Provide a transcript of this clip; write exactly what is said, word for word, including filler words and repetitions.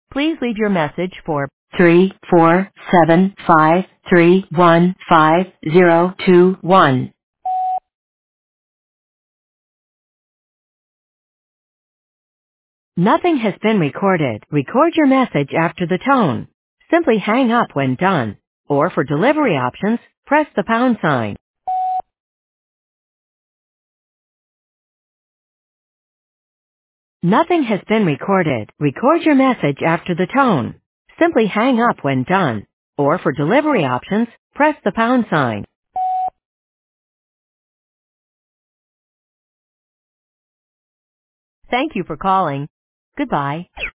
Please leave your message for three four seven five three one five zero two one. Nothing has been recorded. Record your message after the tone. Simply hang up when done. Or for delivery options, press the pound sign. Nothing has been recorded. Record your message after the tone. Simply hang up when done. Or for delivery options, press the pound sign. Thank you for calling. Goodbye.